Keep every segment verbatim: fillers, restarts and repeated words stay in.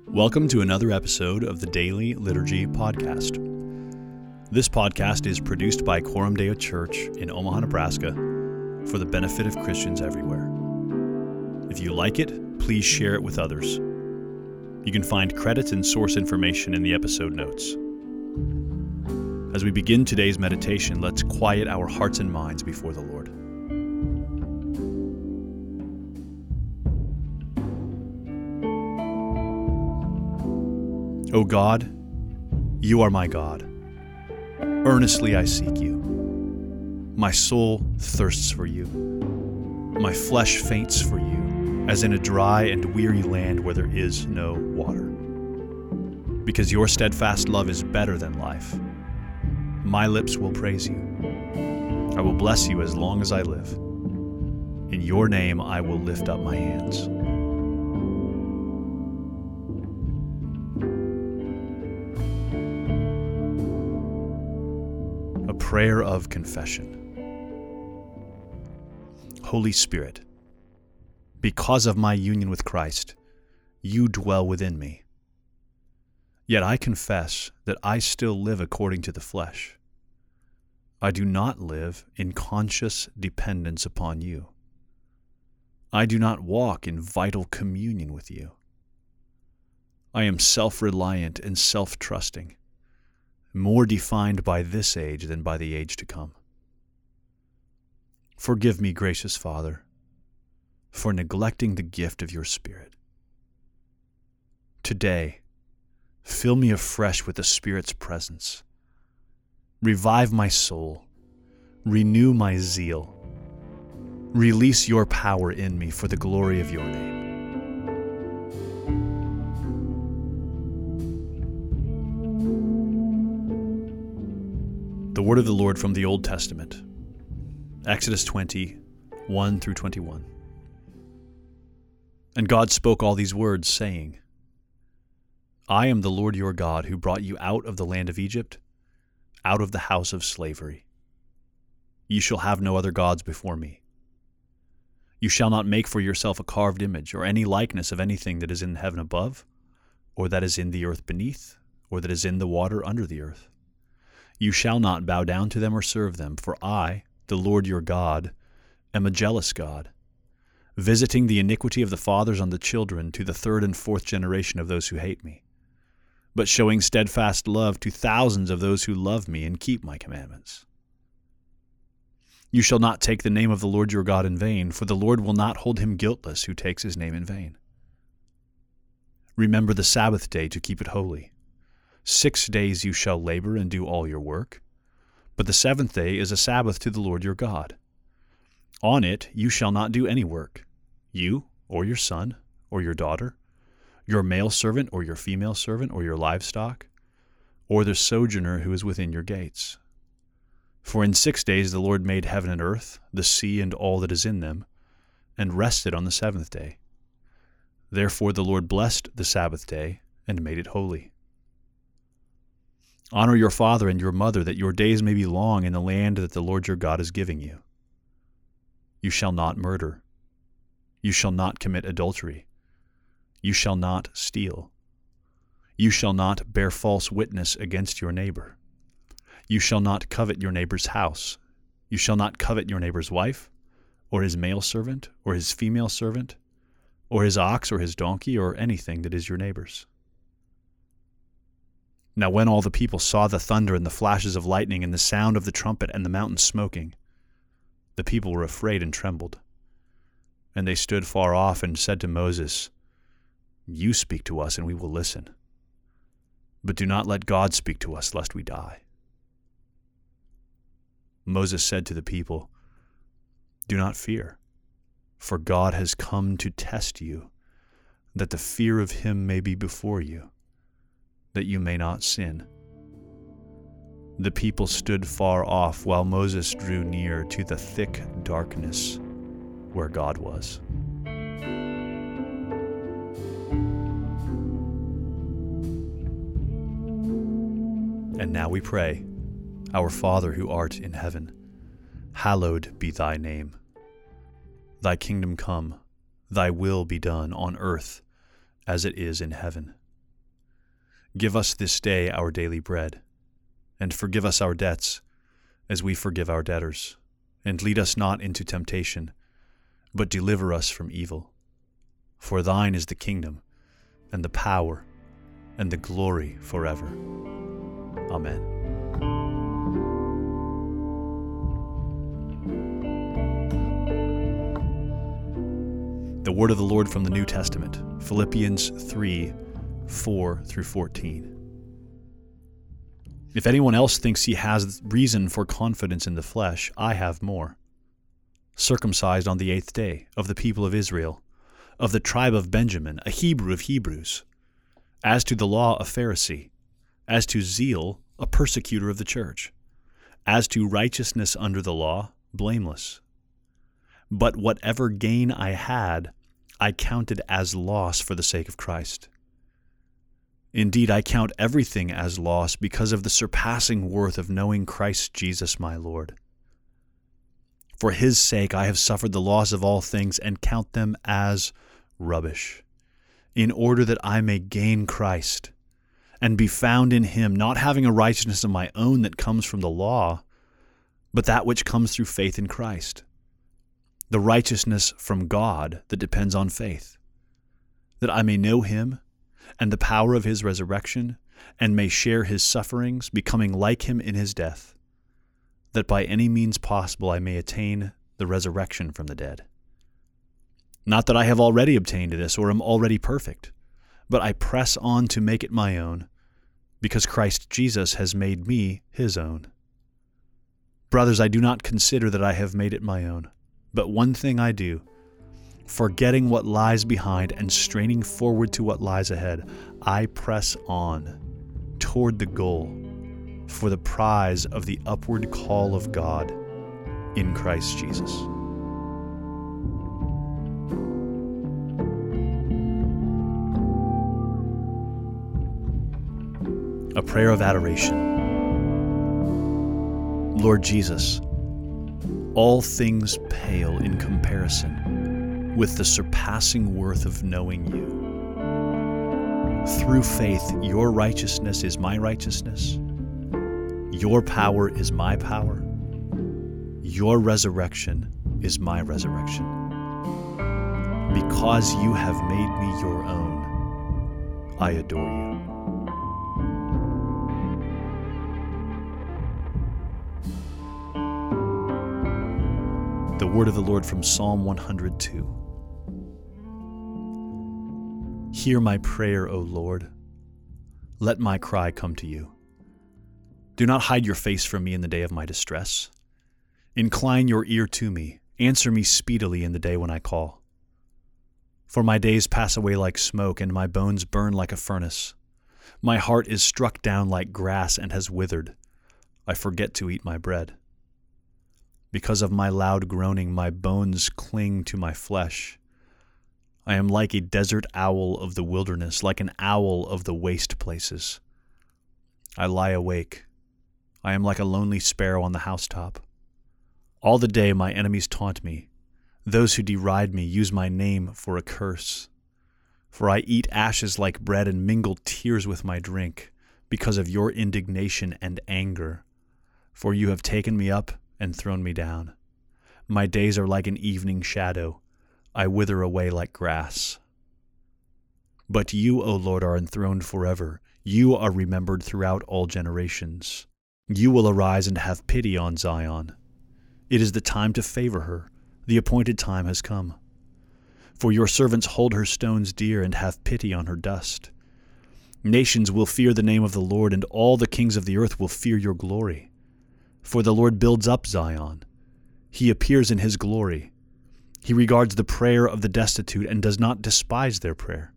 Welcome to another episode of the Daily Liturgy Podcast. This podcast is produced by Coram Deo Church in Omaha, Nebraska, for the benefit of Christians everywhere. If you like it, please share it with others. You can find credits and source information in the episode notes. As we begin today's meditation, let's quiet our hearts and minds before the Lord. O God, you are my God. Earnestly I seek you. My soul thirsts for you. My flesh faints for you, as in a dry and weary land where there is no water. Because your steadfast love is better than life, my lips will praise you. I will bless you as long as I live. In your name I will lift up my hands. A prayer of confession. Holy Spirit, because of my union with Christ, you dwell within me. Yet I confess that I still live according to the flesh. I do not live in conscious dependence upon you. I do not walk in vital communion with you. I am self-reliant and self-trusting, more defined by this age than by the age to come. Forgive me, gracious Father, for neglecting the gift of your Spirit. Today, fill me afresh with the Spirit's presence. Revive my soul. Renew my zeal. Release your power in me for the glory of your name. The word of the Lord from the Old Testament, Exodus twenty, one through twenty-one. And God spoke all these words, saying, I am the Lord your God, who brought you out of the land of Egypt, out of the house of slavery. You shall have no other gods before me. You shall not make for yourself a carved image, or any likeness of anything that is in heaven above, or that is in the earth beneath, or that is in the water under the earth. You shall not bow down to them or serve them, for I, the Lord your God, am a jealous God, visiting the iniquity of the fathers on the children to the third and fourth generation of those who hate me, but showing steadfast love to thousands of those who love me and keep my commandments. You shall not take the name of the Lord your God in vain, for the Lord will not hold him guiltless who takes his name in vain. Remember the Sabbath day to keep it holy. Six days you shall labor and do all your work, but the seventh day is a Sabbath to the Lord your God. On it you shall not do any work, you or your son or your daughter, your male servant or your female servant or your livestock, or the sojourner who is within your gates. For in six days the Lord made heaven and earth, the sea and all that is in them, and rested on the seventh day. Therefore the Lord blessed the Sabbath day and made it holy. Honor your father and your mother, that your days may be long in the land that the Lord your God is giving you. You shall not murder. You shall not commit adultery. You shall not steal. You shall not bear false witness against your neighbor. You shall not covet your neighbor's house. You shall not covet your neighbor's wife, or his male servant, or his female servant, or his ox or his donkey, or anything that is your neighbor's. Now when all the people saw the thunder and the flashes of lightning and the sound of the trumpet and the mountain smoking, the people were afraid and trembled. And they stood far off and said to Moses, You speak to us and we will listen. But do not let God speak to us, lest we die. Moses said to the people, Do not fear, for God has come to test you, that the fear of him may be before you, that you may not sin. The people stood far off while Moses drew near to the thick darkness where God was. And now we pray, Our Father who art in heaven, hallowed be thy name. Thy kingdom come, thy will be done on earth as it is in heaven. Give us this day our daily bread, and forgive us our debts, as we forgive our debtors. And lead us not into temptation, but deliver us from evil. For thine is the kingdom, and the power, and the glory forever. Amen. The word of the Lord from the New Testament, Philippians three, four through fourteen. If anyone else thinks he has reason for confidence in the flesh, I have more. Circumcised on the eighth day, of the people of Israel, of the tribe of Benjamin, a Hebrew of Hebrews, as to the law a Pharisee, as to zeal a persecutor of the church, as to righteousness under the law, blameless. But whatever gain I had, I counted as loss for the sake of Christ. Indeed, I count everything as loss because of the surpassing worth of knowing Christ Jesus my Lord. For his sake I have suffered the loss of all things and count them as rubbish, in order that I may gain Christ and be found in him, not having a righteousness of my own that comes from the law, but that which comes through faith in Christ, the righteousness from God that depends on faith, that I may know him and the power of his resurrection, and may share his sufferings, becoming like him in his death, that by any means possible I may attain the resurrection from the dead. Not that I have already obtained this or am already perfect, but I press on to make it my own, because Christ Jesus has made me his own. Brothers, I do not consider that I have made it my own, but one thing I do, forgetting what lies behind and straining forward to what lies ahead, I press on toward the goal for the prize of the upward call of God in Christ Jesus. A prayer of adoration. Lord Jesus, all things pale in comparison with the surpassing worth of knowing you. Through faith, your righteousness is my righteousness. Your power is my power. Your resurrection is my resurrection. Because you have made me your own, I adore you. The word of the Lord from Psalm one hundred two. Hear my prayer, O Lord. Let my cry come to you. Do not hide your face from me in the day of my distress. Incline your ear to me. Answer me speedily in the day when I call. For my days pass away like smoke, and my bones burn like a furnace. My heart is struck down like grass and has withered. I forget to eat my bread. Because of my loud groaning, my bones cling to my flesh. I am like a desert owl of the wilderness, like an owl of the waste places. I lie awake. I am like a lonely sparrow on the housetop. All the day my enemies taunt me. Those who deride me use my name for a curse. For I eat ashes like bread and mingle tears with my drink, because of your indignation and anger. For you have taken me up and thrown me down. My days are like an evening shadow. I wither away like grass. But you, O Lord, are enthroned forever. You are remembered throughout all generations. You will arise and have pity on Zion. It is the time to favor her. The appointed time has come. For your servants hold her stones dear and have pity on her dust. Nations will fear the name of the Lord, and all the kings of the earth will fear your glory. For the Lord builds up Zion. He appears in his glory. He regards the prayer of the destitute and does not despise their prayer.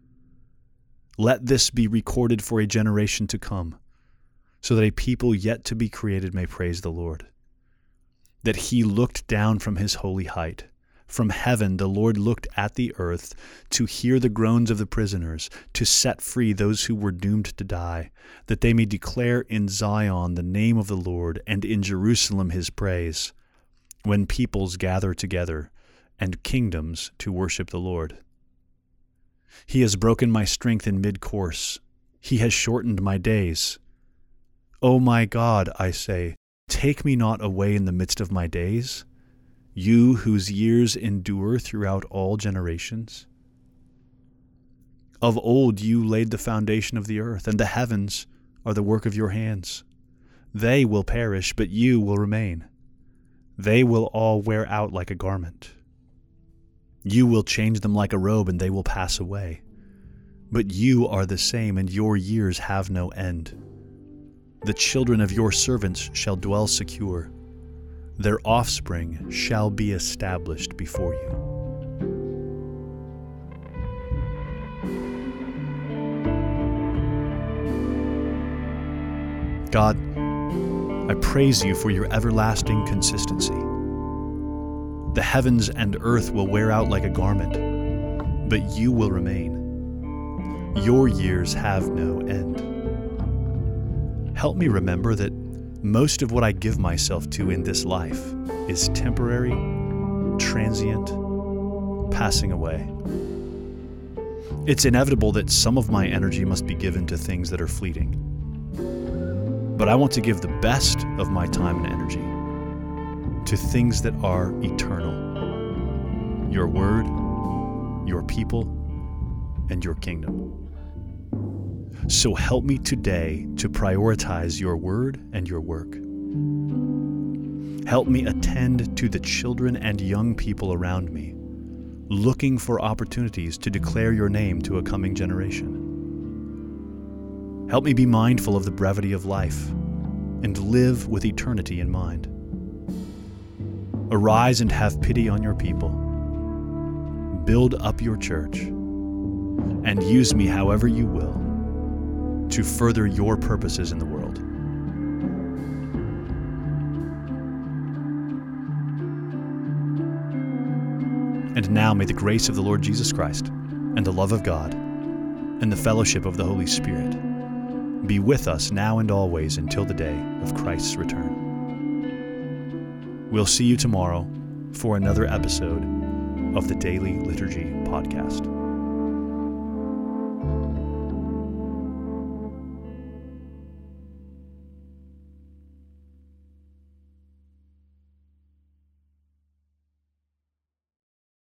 Let this be recorded for a generation to come, so that a people yet to be created may praise the Lord. That he looked down from his holy height. From heaven the Lord looked at the earth to hear the groans of the prisoners, to set free those who were doomed to die, that they may declare in Zion the name of the Lord, and in Jerusalem his praise, when peoples gather together and kingdoms to worship the Lord. He has broken my strength in mid-course. He has shortened my days. O my God, I say, take me not away in the midst of my days, you whose years endure throughout all generations. Of old you laid the foundation of the earth, and the heavens are the work of your hands. They will perish, but you will remain. They will all wear out like a garment. You will change them like a robe, and they will pass away. But you are the same, and your years have no end. The children of your servants shall dwell secure. Their offspring shall be established before you. God, I praise you for your everlasting consistency. The heavens and earth will wear out like a garment, but you will remain. Your years have no end. Help me remember that most of what I give myself to in this life is temporary, transient, passing away. It's inevitable that some of my energy must be given to things that are fleeting. But I want to give the best of my time and energy to things that are eternal. Your word, your people, and your kingdom. So help me today to prioritize your word and your work. Help me attend to the children and young people around me, looking for opportunities to declare your name to a coming generation. Help me be mindful of the brevity of life and live with eternity in mind. Arise and have pity on your people. Build up your church and use me however you will to further your purposes in the world. And now may the grace of the Lord Jesus Christ and the love of God and the fellowship of the Holy Spirit be with us now and always until the day of Christ's return. We'll see you tomorrow for another episode of the Daily Liturgy Podcast.